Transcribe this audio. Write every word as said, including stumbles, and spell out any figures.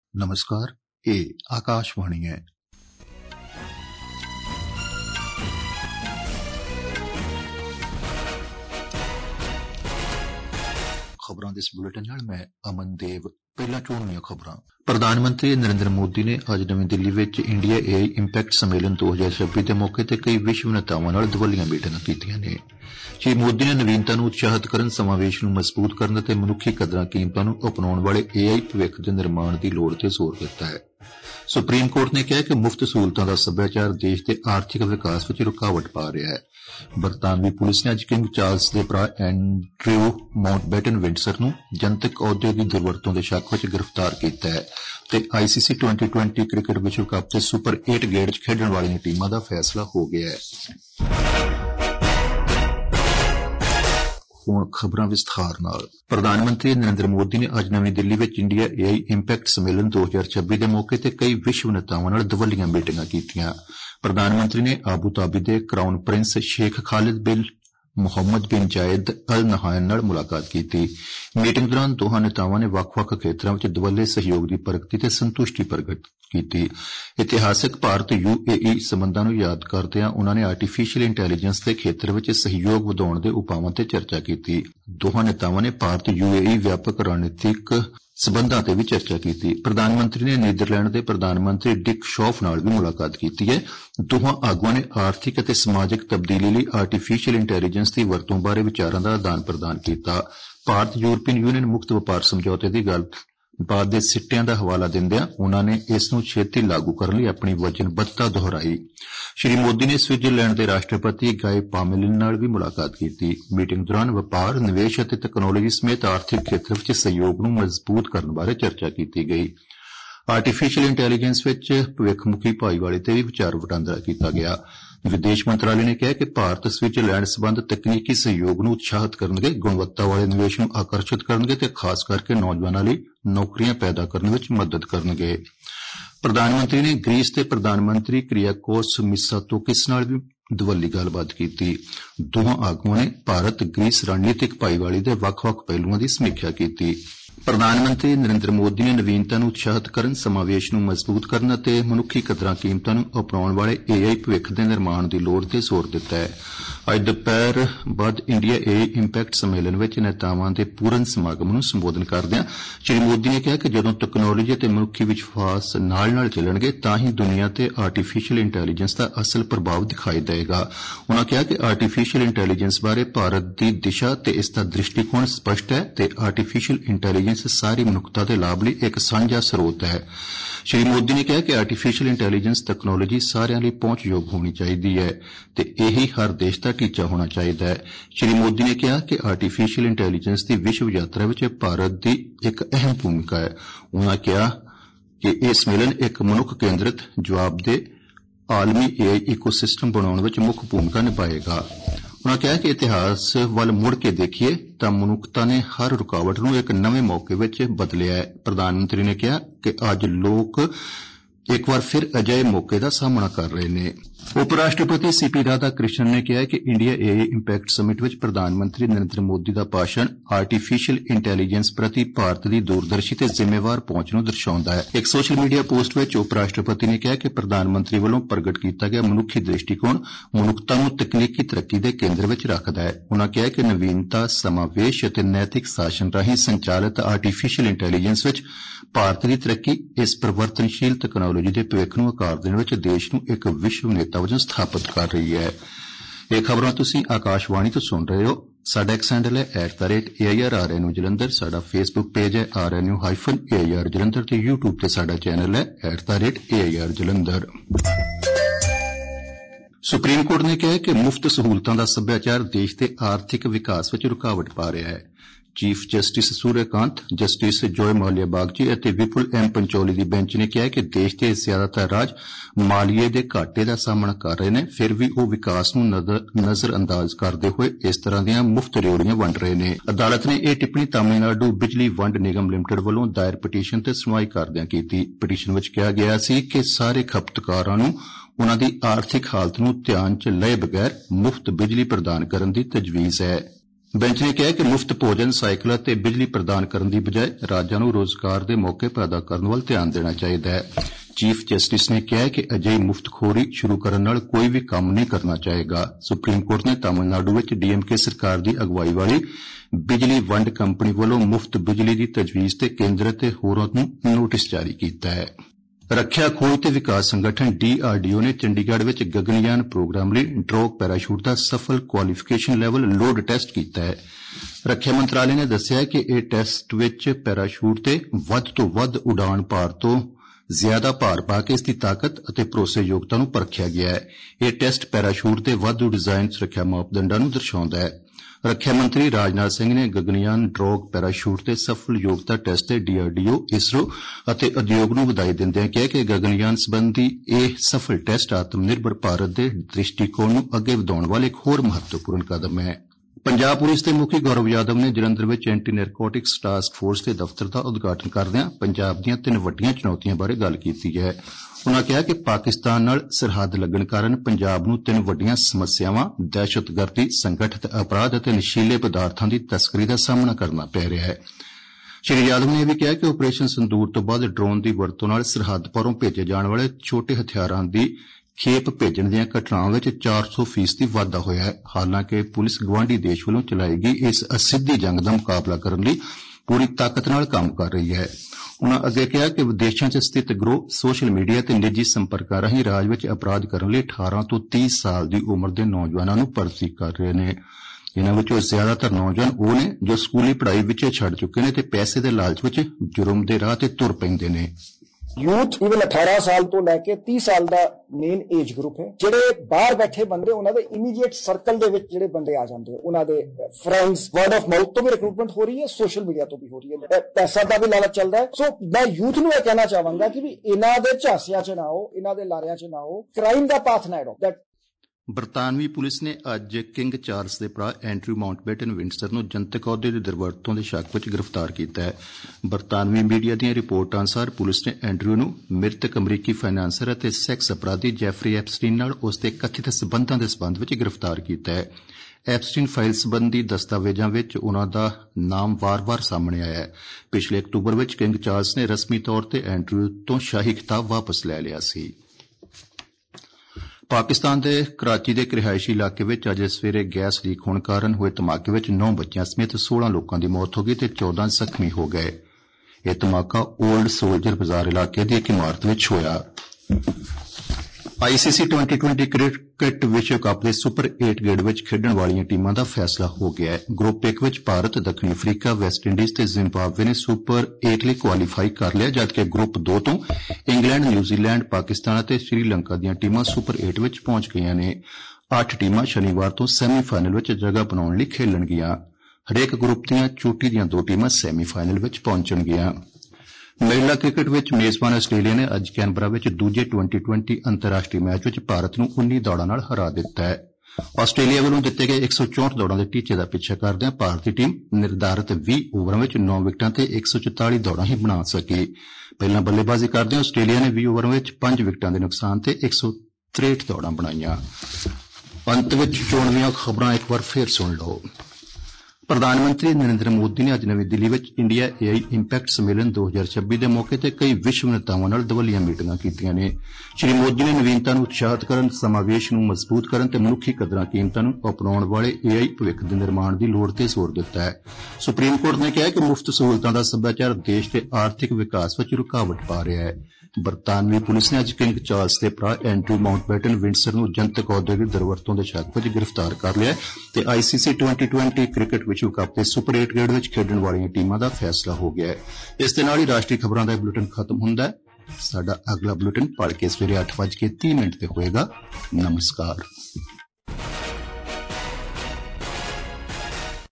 नमस्कार, ये आकाशवाणी है। खबरों के इस बुलेटिन नाल मैं अमन देव। पहला चोणवीं खबरां। प्रधानमंत्री नरेंद्र मोदी ने अज नवी दिल्ली विच इंडिया एआई इंपैक्ट सम्मेलन दो हजार छब्बीस के मौके ते कई विश्व नेतावां नाल दवल्लियां मीटिंगां कीतीआं ने। श्री मोदी ने नवीनता नूं उत्साहित करन, समावेश नूं मजबूत करन ते मनुखी कदरां कीमतां नूं अपनाउण वाले एआई भविख दे निर्माण दी लोड़ ते जोर दित्ता है। सुप्रीम कोर्ट ने कहा कि मुफ्त सहूलतां दा सभ्याचार देश दे आर्थिक विकास विच रुकावट पा रहा है। बरतानवी पुलिस ने अज किंग चार्ल्स दे भरा एंड्रयू माउंटबेटन विंडसर नूं जनतक अहुदे दी दुरवरतों दे शक विच गिरफ्तार कीता है ते आईसीसी ट्वेंटी ट्वेंटी क्रिकेट विश्व कप ते सुपर एट गेड़ च खेडण वालियां टीमां दा फैसला हो गया है। हुण खबरां विस्तार नाल। प्रधानमंत्री नरेंद्र मोदी ने अज नवी दिल्ली विच इंडिया एआई इंपैक्ट सम्मेलन दो हजार छब्बीस के मौके ते कई विश्व नेतावां नाल दवल्लियां मीटिंगां कीतीआं। प्रधानमंत्री ने आबू धाबी दे crown prince Sheikh Khalid bin Mohammed bin Zayed Al नहायन नाल मुलाकात कीती। मीटिंग दौरान दोहां नेतावां ने वक्-वक् खेत्तरां विच दवल्ले सहयोग दी प्रगति ते संतुष्टि प्रगट कीती। इतिहासक भारत यूएई संबंधां नूं याद करदिआं उन्हां ने आर्टिफिशियल इंटैलीजेंस दे खेत्तर विच सहयोग वधाउण दे उपावां ते चर्चा कीती। दोहां नेतावां ने भारत यूएई व्यापक रणनीतिक संबंधां ते भी चर्चा की। प्रधानमंत्री ने नीदरलैंड के प्रधानमंत्री डिक शॉफ नाल भी मुलाकात की है। दोहां आगुआं ने आर्थिक ते समाजिक तब्दीली लई आर्टिफिशियल इंटैलीजेंस की वरतों बारे विचारां दा आदान प्रदान किया। भारत यूरोपीयन यूनियन मुक्त वपार समझौते की गलबात दे सिट्टिआं दा हवाला दिंदिआं उन्हां ने इस नूं छेती लागू करन लई अपनी वचनबद्धता दोहराई। श्री मोदी ने स्विट्जरलैंड के राष्ट्रपति गाय पामेलिन नाल भी मुलाकात की। मीटिंग दौरान व्यापार, निवेश और तकनोलोजी समेत आर्थिक क्षेत्र में सहयोग नूं मजबूत करने बारे चर्चा की गई। आर्टिफिशियल इंटैलीजेंस विच भविखमुखी भाईवाली ते भी विचार वटांदरा किया गया। विदेश मंत्रालय ने कहा कि भारत स्विट्जरलैंड संबंध तकनीकी सहयोग नूं उत्साहित करनगे, गुणवत्ता वाले निवेश नूं आकर्षित करनगे ते खास करके नौजवानां लई नौकरियां पैदा करने विच मदद करनगे। प्रधानमंत्री ने ग्रीस के प्रधानमंत्री क्रियाकोस मित्सोताकिस नाल भी दवल्ली गलबात की। दोहां आगुआं ने भारत ग्रीस रणनीतिक भाईवाली के वक्-वक् पहलुआं की समीक्षा की। प्रधानमंत्री नरेंद्र मोदी ने नवीनता नूं उत्साहित करन, समावेश नूं मजबूत करन ते मनुखी कदरां कीमतां नूं अपनाउण वाले एआई भविख दे निर्माण दी लोड़ ते जोर दित्ता है। अज दोपहर बाद इंडिया एआई इंपैक्ट सम्मेलन विच नेतावां दे पूर्ण समागम नूं संबोधन करदिआं श्री मोदी ने कहा कि जदों तकनोलोजी ते मनुखी विश्वास नाल नाल चलणगे तां ही दुनिया ते आर्टिफिशियल इंटैलीजेंस दा असल प्रभाव दिखाई देगा। उन्होंने कहा कि आर्टिफिशियल इंटैलीजेंस बारे भारत दी दिशा ते इसदा दृष्टिकोण स्पष्ट है ते आर्टिफिशियल इंटैलीजेंस सारी मनुखता के लाभ लई एक साझा स्रोत है। श्री मोदी ने कहा कि आर्टिफिशियल इंटैलीजेंस तकनोलोजी सारिआं लई पहुंचयोग होनी चाहिदी है ते यही हर देश का टीचा होना चाहिए है। श्री मोदी ने कहा कि आर्टिफिशियल इंटैलीजेंस की विश्व यात्रा विच भारत की एक अहम भूमिका है। उन्होंने कहा कि यह सम्मेलन एक मनुख केंद्रित जवाबदेह आलमी एआई इकोसिस्टम बनाने में मुख्य भूमिका निभाएगा। उन्होंने कहा कि इतिहास वाल मुड़ के देखिए तो मनुखता ने हर रुकावट नूं एक नवे मौके विच बदलिया है। प्रधानमंत्री ने कहा कि अज लोग एक बार फिर अजिहे मौके का सामना कर रहे हैं। उपराष्ट्रपति सीपी राधा कृष्णन ने कहा कि इंडिया एआई इंपैक्ट समिट विच प्रधानमंत्री नरेंद्र मोदी का भाषण आर्टिफिशियल इंटैलीजेंस प्रति भारत की दूरदर्शी ते जिम्मेवार पहुंच नूं दर्शाउंदा है। एक सोशल मीडिया पोस्ट विच उपराष्ट्रपति ने कहा कि प्रधानमंत्री वालों प्रगट किया गया मनुखी दृष्टिकोण मनुखता नूं तकनीकी तरक्की के केंद्र विच रखदा है। उन्होंने कहा कि नवीनता, समावेश ते नैतिक शासन राहीं संचालित आर्टिफिशियल इंटैलीजेंस विच भारत की तरक्की इस परिवर्तनशील तकनोलोजी के भविख नूं आकार देण विच देश नूं एक विश्व नेता वजों स्थापित कर रही है। ये खबरां तुसीं आकाशवाणी तो सुन रहे हो। साडा एक्स हैंडल है at the rate A I R R N U Jalandhar. साडा फेसबुक पेज है R N U hyphen A I R Jalandhar ते यूट्यूब ते साडा चैनल है at the rate A I R Jalandhar. Supreme court ने कहा कि मुफ्त सहूलतां दा सभ्याचार देश के आर्थिक विकास विच रुकावट पा रहा है। Chief justice Suryakant, justice Joymalya Bagchi और विपुल एम पंचोली की बेंच ने कहा कि देश के ज्यादातर राज मालीए के घाटे का सामना कर रहे हैं, फिर भी वो विकास नूं नजरअंदाज करते हुए इस तरह दी मुफ्त रेवड़ियां वंड रहे हैं। अदालत ने यह टिप्पणी तमिलनाडु बिजली वंड निगम लिमिटेड वालों दायर पटीशन ते सुनवाई करदिआं कीती। पटीशन विच कहा गया सी कि सारे खपतकारां नूं उन्हां दी आर्थिक हालत नूं ध्यान च लए बगैर मुफ्त बिजली प्रदान करन दी तजवीज़ है। ਬੈਂਚ ਨੇ ਕਿਹਾ ਕਿ ਮੁਫਤ ਭੋਜਨ, ਸਾਈਕਲ ਅਤੇ ਬਿਜਲੀ ਪ੍ਰਦਾਨ ਕਰਨ ਦੀ ਬਜਾਏ ਰਾਜਾਂ ਨੂੰ ਰੋਜ਼ਗਾਰ ਦੇ ਮੌਕੇ ਪੈਦਾ ਕਰਨ ਵੱਲ ਧਿਆਨ ਦੇਣਾ ਚਾਹੀਦਾ ਹੈ। ਚੀਫ ਜਸਟਿਸ ਨੇ ਕਿਹਾ ਕਿ ਅਜਿਹੀ ਮੁਫਤਖੋਰੀ ਸ਼ੁਰੂ ਕਰਨ ਨਾਲ ਕੋਈ ਵੀ ਕੰਮ ਨਹੀਂ ਕਰਨਾ ਚਾਹੇਗਾ। ਸੁਪਰੀਮ ਕੋਰਟ ਨੇ ਤਾਮਿਲਨਾਡੂ ਵਿੱਚ ਡੀਐਮਕੇ ਸਰਕਾਰ ਦੀ ਅਗਵਾਈ ਵਾਲੀ ਬਿਜਲੀ ਵੰਡ ਕੰਪਨੀ ਵੱਲੋਂ ਮੁਫਤ ਬਿਜਲੀ ਦੀ ਤਜਵੀਜ਼ ਤੇ ਕੇਂਦਰ ਅਤੇ ਹੋਰਾਂ ਨੂੰ ਨੋਟਿਸ ਜਾਰੀ ਕੀਤਾ ਹੈ। ਰੱਖਿਆ ਖੋਜ ਤੇ ਵਿਕਾਸ ਸੰਗਠਨ ਡੀਆਰਡੀਓ ਨੇ ਚੰਡੀਗੜ੍ਹ ਵਿੱਚ ਗਗਨਯਾਨ ਪ੍ਰੋਗਰਾਮ ਲਈ ਡਰੋਗ ਪੈਰਾਸ਼ੂਟ ਦਾ ਸਫਲ ਕੁਆਲੀਫਿਕੇਸ਼ਨ ਲੈਵਲ ਲੋਡ ਟੈਸਟ ਕੀਤਾ ਹੈ। ਰੱਖਿਆ ਮੰਤਰਾਲੇ ਨੇ ਦੱਸਿਆ ਕਿ ਇਹ ਟੈਸਟ ਵਿੱਚ ਪੈਰਾਸ਼ੂਟ ਤੇ ਵੱਧ ਤੋਂ ਵੱਧ ਉਡਾਣ ਭਾਰ ਤੋਂ ਜ਼ਿਆਦਾ ਭਾਰ ਪਾ ਕੇ ਇਸ ਦੀ ਤਾਕਤ ਅਤੇ ਭਰੋਸੇਯੋਗਤਾ ਨੂੰ ਪਰਖਿਆ ਗਿਆ ਹੈ। ਇਹ ਟੈਸਟ ਪੈਰਾਸ਼ੂਟ ਦੇ ਵਾਧੂ ਡਿਜ਼ਾਈਨ ਸੁਰੱਖਿਆ ਮਾਪਦੰਡਾਂ ਨੂੰ ਦਰਸਾਉਂਦਾ ਹੈ। ਰੱਖਿਆ ਮੰਤਰੀ ਰਾਜਨਾਥ ਸਿੰਘ ਨੇ ਗਗਨਯਾਨ ਡਰੋਗ ਪੈਰਾਸ਼ੂਟ ਦੇ ਸਫਲ ਯੋਗਤਾ ਟੈਸਟ ਤੇ ਡੀਆਰਡੀਓ, ਇਸਰੋ ਅਤੇ ਉਦਯੋਗ ਨੂੰ ਵਧਾਈ ਦਿੰਦਿਆਂ ਕਿਹਾ ਕਿ ਗਗਨਯਾਨ ਸਬੰਧੀ ਇਹ ਸਫਲ ਟੈਸਟ ਆਤਮ ਨਿਰਭਰ ਭਾਰਤ ਦੇ ਦ੍ਰਿਸ਼ਟੀਕੋਣ ਨੂੰ ਅੱਗੇ ਵਧਾਉਣ ਵਾਲਾ ਇੱਕ ਹੋਰ ਮਹੱਤਵਪੂਰਨ ਕਦਮ ਹੈ। ਪੰਜਾਬ ਪੁਲਿਸ ਦੇ ਮੁਖੀ ਗੌਰਵ ਯਾਦਵ ਨੇ ਜਲੰਧਰ ਵਿੱਚ ਐਂਟੀ ਨੈਰਕੋਟਿਕਸ ਟਾਸਕ ਫੋਰਸ ਦੇ ਦਫ਼ਤਰ ਦਾ ਉਦਘਾਟਨ ਕਰਦਿਆਂ ਪੰਜਾਬ ਦੀਆਂ ਤਿੰਨ ਵੱਡੀਆਂ ਚੁਣੌਤੀਆਂ ਬਾਰੇ ਗੱਲ ਕੀਤੀ ਹੈ। ਉਨ੍ਹਾਂ ਕਿਹਾ ਕਿ ਪਾਕਿਸਤਾਨ ਨਾਲ ਸਰਹੱਦ ਲੱਗਣ ਕਾਰਨ ਪੰਜਾਬ ਨੂੰ ਤਿੰਨ ਵੱਡੀਆਂ ਸਮੱਸਿਆਵਾਂ ਦਹਿਸ਼ਤਗਰਦੀ, ਸੰਗਠਿਤ ਅਪਰਾਧ ਅਤੇ ਨਸ਼ੀਲੇ ਪਦਾਰਥਾਂ ਦੀ ਤਸਕਰੀ ਦਾ ਸਾਹਮਣਾ ਕਰਨਾ ਪੈ ਰਿਹਾ ਹੈ। ਸ਼੍ਰੀ ਯਾਦਵ ਨੇ ਇਹ ਵੀ ਕਿਹਾ ਕਿ ਆਪਰੇਸ਼ਨ ਸੰਦੂਰ ਤੋਂ ਬਾਅਦ ਡਰੋਨ ਦੀ ਵਰਤੋਂ ਨਾਲ ਸਰਹੱਦ ਪਾਰੋਂ ਭੇਜੇ ਜਾਣ ਵਾਲੇ ਛੋਟੇ ਹਥਿਆਰਾਂ ਦੀ ਖੇਪ ਭੇਜਣ ਦੀਆਂ ਘਟਨਾਵਾਂ ਵਿੱਚ ਚਾਰ ਸੌ ਫੀਸਦੀ ਵਾਧਾ ਹੋਇਆ ਹੈ। ਹਾਲਾਂਕਿ ਪੁਲਿਸ ਗਵਾਂਢੀ ਦੇਸ਼ ਵੱਲੋਂ ਚਲਾਈ ਗਈ ਇਸ ਅਸਿੱਧੀ ਜੰਗ ਦਾ ਮੁਕਾਬਲਾ ਕਰਨ ਲਈ ਪੂਰੀ ਤਾਕਤ ਨਾਲ ਕੰਮ ਕਰ ਰਹੀ ਹੈ। ਉਨ੍ਹਾਂ ਅੱਗੇ ਕਿਹਾ ਕਿ ਵਿਦੇਸ਼ਾਂ 'ਚ ਸਥਿਤ ਗਰੋਹ ਸੋਸ਼ਲ ਮੀਡੀਆ ਤੇ ਨਿੱਜੀ ਸੰਪਰਕਾਂ ਰਾਹੀਂ ਰਾਜ ਵਿੱਚ ਅਪਰਾਧ ਕਰਨ ਲਈ ਅਠਾਰਾਂ ਤੋਂ ਤੀਹ ਸਾਲ ਦੀ ਉਮਰ ਦੇ ਨੌਜਵਾਨਾਂ ਨੂੰ ਭਰਤੀ ਕਰ ਰਹੇ ਨੇ। ਇਨ੍ਹਾਂ ਵਿੱਚੋਂ ਜ਼ਿਆਦਾਤਰ ਨੌਜਵਾਨ ਉਹ ਨੇ ਜੋ ਸਕੂਲੀ ਪੜ੍ਹਾਈ ਵਿੱਚ ਛੱਡ ਚੁੱਕੇ ਨੇ ਤੇ ਪੈਸੇ ਦੇ ਲਾਲਚ ਵਿੱਚ ਜੁਰਮ ਦੇ ਰਾਹ ਤੇ ਤੁਰ ਪੈਂਦੇ ਨੇ। ਯੂਥ ਇਵਨ ਅਠਾਰਾਂ ਸਾਲ ਤੋਂ ਲੈ ਕੇ ਤੀਹ ਸਾਲ ਦਾ ਮੇਨ ਏਜ ਗਰੁੱਪ ਹੈ। ਜਿਹੜੇ ਬਾਹਰ ਬੈਠੇ ਬੰਦੇ ਉਹਨਾਂ ਦੇ ਇਮੀਡੀਏਟ ਸਰਕਲ ਦੇ ਵਿੱਚ ਜਿਹੜੇ ਬੰਦੇ ਆ ਜਾਂਦੇ ਉਹਨਾਂ ਦੇ ਫਰੈਂਡਸ, ਵਰਡ ਆਫ ਮਾਊਥ ਤੋਂ ਵੀ ਰਿਕਰੂਟਮੈਂਟ ਹੋ ਰਹੀ ਹੈ, ਸੋਸ਼ਲ ਮੀਡੀਆ ਤੋਂ ਵੀ ਹੋ ਰਹੀ ਹੈ, ਪੈਸਾ ਦਾ ਵੀ ਲਾਲਚ ਚੱਲਦਾ ਹੈ। ਸੋ ਮੈਂ ਯੂਥ ਨੂੰ ਇਹ ਕਹਿਣਾ ਚਾਹਾਂਗਾ ਕਿ ਵੀ ਇਹਨਾਂ ਦੇ ਝਾਂਸਿਆਂ 'ਚ ਨਾ ਆਓ, ਇਹਨਾਂ ਦੇ ਲਾਰਿਆਂ 'ਚ ਨਾ ਆਓ, ਕ੍ਰਾਈਮ ਦਾ ਪਾਥ ਨਾ ਅਡਾਪਟ। ਬਰਤਾਨਵੀ ਪੁਲਿਸ ਨੇ ਅੱਜ ਕਿੰਗ ਚਾਰਲਸ ਦੇ ਭਰਾ ਐਂਡਰਿਊ ਮਾਊਂਟਬੈਟਨ ਵਿੰਡਸਰ ਨੂੰ ਜਨਤਕ ਅਹੁਦੇ ਦੀ ਦੁਰਵਰਤੋਂ ਦੇ ਸ਼ੱਕ ਵਿੱਚ ਗ੍ਰਿਫਤਾਰ ਕੀਤਾ ਹੈ। ਬਰਤਾਨਵੀ ਮੀਡੀਆ ਦੀਆਂ ਰਿਪੋਰਟਾਂ ਅਨੁਸਾਰ ਪੁਲਿਸ ਨੇ ਐਂਡਰਿਊ ਨੂੰ ਮ੍ਰਿਤਕ ਅਮਰੀਕੀ ਫਾਈਨਾਂਸਰ ਅਤੇ ਸੈਕਸ ਅਪਰਾਧੀ ਜੈਫਰੀ ਐਪਸਟੀਨ ਨਾਲ ਉਸ ਦੇ ਕਥਿਤ ਸਬੰਧਾਂ ਦੇ ਸਬੰਧ ਵਿੱਚ ਗ੍ਰਿਫਤਾਰ ਕੀਤਾ ਹੈ। ਐਪਸਟੀਨ ਫਾਈਲ ਸਬੰਧੀ ਦਸਤਾਵੇਜ਼ਾਂ ਵਿੱਚ ਉਨ੍ਹਾਂ ਦਾ ਨਾਮ ਵਾਰ-ਵਾਰ ਸਾਹਮਣੇ ਆਇਆ ਹੈ। ਪਿਛਲੇ ਅਕਤੂਬਰ ਵਿੱਚ ਕਿੰਗ ਚਾਰਲਸ ਨੇ ਰਸਮੀ ਤੌਰ ਤੇ ਐਂਡਰਿਊ ਤੋਂ ਸ਼ਾਹੀ ਖਿਤਾਬ ਵਾਪਸ ਲੈ ਲਿਆ ਸੀ। ਪਾਕਿਸਤਾਨ ਦੇ ਕਰਾਚੀ ਦੇ ਇੱਕ ਰਿਹਾਇਸ਼ੀ ਇਲਾਕੇ ਵਿੱਚ ਅੱਜ ਸਵੇਰੇ ਗੈਸ ਲੀਕ ਹੋਣ ਕਾਰਨ ਹੋਏ ਧਮਾਕੇ ਵਿੱਚ ਨੌ ਬੱਚਿਆਂ ਸਮੇਤ ਸੋਲਾਂ ਲੋਕਾਂ ਦੀ ਮੌਤ ਹੋ ਗਈ ਤੇ ਚੌਦਾਂ ਜ਼ਖਮੀ ਹੋ ਗਏ। ਇਹ ਧਮਾਕਾ ਓਲਡ ਸੋਲਜਰ ਬਾਜ਼ਾਰ ਇਲਾਕੇ ਦੀ ਇੱਕ ਇਮਾਰਤ ਵਿੱਚ ਹੋਇਆ। ਆਈਸੀਸੀ ਟਵੈਂਟੀ ਟਵੈਂਟੀ ਕ੍ਰਿਕਟ ਵਿਸ਼ਵ ਕੱਪ ਦੇ ਸੁਪਰ ਅੱਠ ਗੇੜ ਵਿੱਚ ਖੇਡਣ ਵਾਲੀਆਂ ਟੀਮਾਂ ਦਾ ਫੈਸਲਾ ਹੋ ਗਿਆ ਹੈ। ਗਰੁੱਪ ਇੱਕ ਵਿੱਚ ਭਾਰਤ, ਦੱਖਣੀ ਅਫਰੀਕਾ, ਵੈਸਟ ਇੰਡੀਜ਼ ਤੇ ਜ਼ਿੰਬਾਬਵੇ ਨੇ ਸੁਪਰ ਅੱਠ ਲਈ ਕੁਆਲੀਫਾਈ ਕਰ ਲਿਆ, ਜਦਕਿ ਗਰੁੱਪ ਦੋ ਤੋਂ ਇੰਗਲੈਂਡ, ਨਿਊਜ਼ੀਲੈਂਡ, ਪਾਕਿਸਤਾਨ ਅਤੇ ਸ੍ਰੀਲੰਕਾ ਦੀਆਂ ਟੀਮਾਂ ਸੁਪਰ ਅੱਠ ਵਿੱਚ ਪਹੁੰਚ ਗਈਆਂ ਨੇ। ਅੱਠ ਟੀਮਾਂ ਸ਼ਨੀਵਾਰ ਤੋਂ ਸੈਮੀਫਾਈਨਲ ਵਿੱਚ ਜਗ੍ਹਾ ਬਣਾਉਣ ਲਈ ਖੇਲਣਗੀਆਂ। ਹਰੇਕ ਗਰੁੱਪ ਦੀਆਂ ਚੋਟੀ ਦੀਆਂ ਦੋ ਟੀਮਾਂ ਸੈਮੀਫਾਈਨਲ ਵਿੱਚ ਪਹੁੰਚਣਗੀਆਂ। ਮਹਿਲਾ ਕ੍ਰਿਕਟ ਵਿੱਚ ਮੇਜ਼ਬਾਨ ਆਸਟ੍ਰੇਲੀਆ ਨੇ ਅੱਜ ਕੈਨਬਰਾ ਵਿੱਚ ਦੂਜੇ ਟਵੈਂਟੀ ਟਵੈਂਟੀ ਅੰਤਰਰਾਸ਼ਟਰੀ ਮੈਚ ਵਿੱਚ ਭਾਰਤ ਨੂੰ ਉੱਨੀ ਦੌੜਾਂ ਨਾਲ ਹਰਾ ਦਿੱਤਾ ਹੈ। ਆਸਟ੍ਰੇਲੀਆ ਵੱਲੋਂ ਦਿੱਤੇ ਗਏ ਇੱਕ ਸੌ ਚੌਂਹਠ ਦੌੜਾਂ ਦੇ ਟੀਚੇ ਦਾ ਪਿੱਛਾ ਕਰਦਿਆਂ ਭਾਰਤੀ ਟੀਮ ਨਿਰਧਾਰਤ ਵੀਹ ਓਵਰਾਂ ਵਿੱਚ ਨੌ ਵਿਕਟਾਂ ਤੇ ਇੱਕ ਸੌ ਚੁਤਾਲੀ ਦੌੜਾਂ ਹੀ ਬਣਾ ਸਕੀ। ਪਹਿਲਾਂ ਬੱਲੇਬਾਜ਼ੀ ਕਰਦਿਆਂ ਆਸਟ੍ਰੇਲੀਆ ਨੇ ਵੀਹ ਓਵਰਾਂ ਵਿੱਚ ਪੰਜ ਵਿਕਟਾਂ ਦੇ ਨੁਕਸਾਨ ਤੇ ਇੱਕ ਸੌ ਤਰੇਹਠ ਦੌੜਾਂ ਬਣਾਈਆਂ। ਅੰਤ ਵਿੱਚ ਚੋਣਵੀਆਂ ਖਬਰਾਂ ਇੱਕ ਵਾਰ ਫੇਰ ਸੁਣ ਲਓ। ਪ੍ਰਧਾਨ ਮੰਤਰੀ ਨਰਿੰਦਰ ਮੋਦੀ ਨੇ ਅੱਜ ਨਵੀਂ ਦਿੱਲੀ ਵਿੱਚ ਇੰਡੀਆ ਏਆਈ ਇੰਪੈਕਟ ਸੰਮੇਲਨ ਦੋ ਹਜ਼ਾਰ ਛੱਬੀ ਦੇ ਮੌਕੇ ਤੇ ਕਈ ਵਿਸ਼ਵ ਨੇਤਾਵਾਂ ਨਾਲ ਦਵੱਲੀਆਂ ਮੀਟਿੰਗਾਂ ਕੀਤੀਆਂ ਨੇ। ਸ਼੍ਰੀ ਮੋਦੀ ਨੇ ਨਵੀਨਤਾ ਨੂੰ ਉਤਸ਼ਾਹਿਤ ਕਰਨ, ਸਮਾਵੇਸ਼ ਨੂੰ ਮਜ਼ਬੂਤ ਕਰਨ ਤੇ ਮਨੁੱਖੀ ਕਦਰਾਂ ਕੀਮਤਾਂ ਨੂੰ ਅਪਣਾਉਣ ਵਾਲੇ ਏਆਈ ਭਵਿੱਖ ਦੇ ਨਿਰਮਾਣ ਦੀ ਲੋੜ ਤੇ ਜ਼ੋਰ ਦਿੱਤਾ ਹੈ। ਸੁਪਰੀਮ ਕੋਰਟ ਨੇ ਕਿਹਾ ਕਿ ਮੁਫ਼ਤ ਸਹੂਲਤਾਂ ਦਾ ਸੱਭਿਆਚਾਰ ਦੇਸ਼ ਦੇ ਆਰਥਿਕ ਵਿਕਾਸ ਵਿੱਚ ਰੁਕਾਵਟ ਪਾ ਰਿਹਾ ਹੈ। ਬਰਤਾਨਵੀ ਪੁਲਿਸ ਨੇ ਅੱਜ ਕਿੰਗ ਚਾਰਲਸ ਦੇ ਭਰਾ ਐਂਡਰਿਊ ਮਾਊਂਟਬੈਟਨ ਵਿੰਡਸਰ ਨੂੰ ਜਨਤਕ ਅਹੁਦੇ ਦੀ ਦੁਰਵਰਤੋਂ ਦੇ ਸ਼ੱਕ ਵਿੱਚ ਗ੍ਰਿਫਤਾਰ ਕਰ ਲਿਆ ਤੇ ਆਈਸੀਸੀ ਟਵੈਂਟੀ ਟਵੈਂਟੀ ਕ੍ਰਿਕਟ ਵਿਸ਼ਵ ਕੱਪ ਦੇ ਸੁਪਰ ਅੱਠ ਗੇੜ ਵਿੱਚ ਖੇਡਣ ਵਾਲੀਆਂ ਟੀਮਾਂ ਦਾ ਫੈਸਲਾ ਹੋ ਗਿਆ ਹੈ। ਇਸ ਦੇ ਨਾਲ ਹੀ ਰਾਸ਼ਟਰੀ ਖਬਰਾਂ ਦਾ ਬੁਲੇਟਿਨ ਖਤਮ ਹੁੰਦਾ ਹੈ। ਸਾਡਾ ਅਗਲਾ ਬੁਲੇਟਿਨ ਭਲਕੇ ਸਵੇਰੇ ਅੱਠ ਵੱਜ ਕੇ ਤੀਹ ਮਿੰਟ ਤੇ ਹੋਏਗਾ। ਨਮਸਕਾਰ।